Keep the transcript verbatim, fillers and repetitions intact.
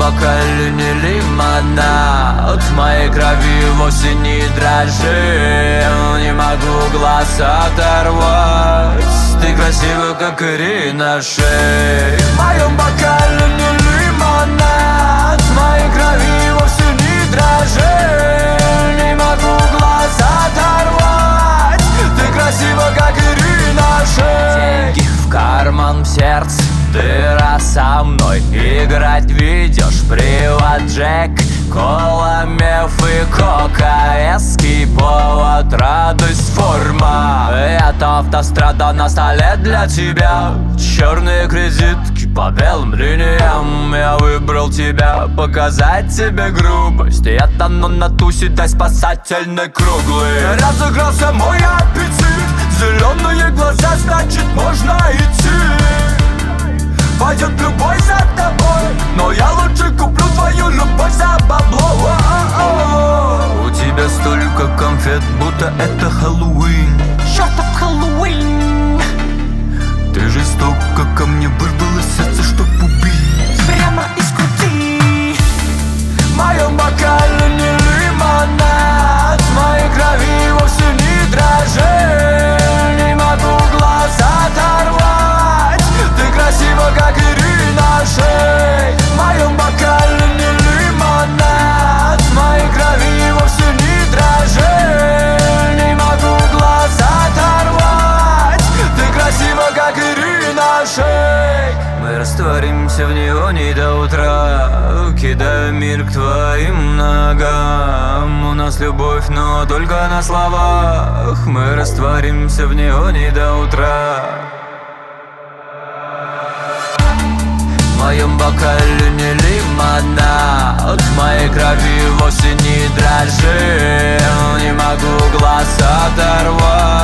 бокале не лимонад, в моей крови вовсе не дрожи. Не могу глаз оторвать, ты красива, как Ирина Шей. В моем бокале не лимонад, в моей крови вовсе не дрожи. Не могу глаз оторвать, ты красива, как Ирина Шей. Деньги в карман, в сердце, ты раз со мной играть ведешь. Привод, Джек, кола, меф и кока. Эский повод, радость, форма. Это автострада на столе для тебя. Черные кредитки по белым линиям. Я выбрал тебя, показать тебе грубость. Это но на тусе, дай спасательный круглый. Разыгрался мой аппетит, зеленые глаза, значит можно идти. Пойдет любой за тобой, но я лучше куплю твою любовь за бабло. О-о-о. У тебя столько конфет, будто это Хэллоуин. Чертов Хэллоуин. Ты жестоко ко мне вырвала сердце, чтоб убить. Прямо из груди. В моем бокале не лимонад, в моей крови вовсе не дрожи. Не могу глаз оторвать, ты красива, как Ирина Шей. В моем бокале не лимонад, в моей крови вовсе не дрожи. Не могу глаз оторвать, ты красива, как Ирина Шей. Мы растворимся в неоне до утра, кидая мир к твоим ногам. У нас любовь, но только на словах. Мы растворимся в неоне до утра. В моем бокале не лимонад, в моей крови вовсе не дрожи. Не могу глаз оторвать,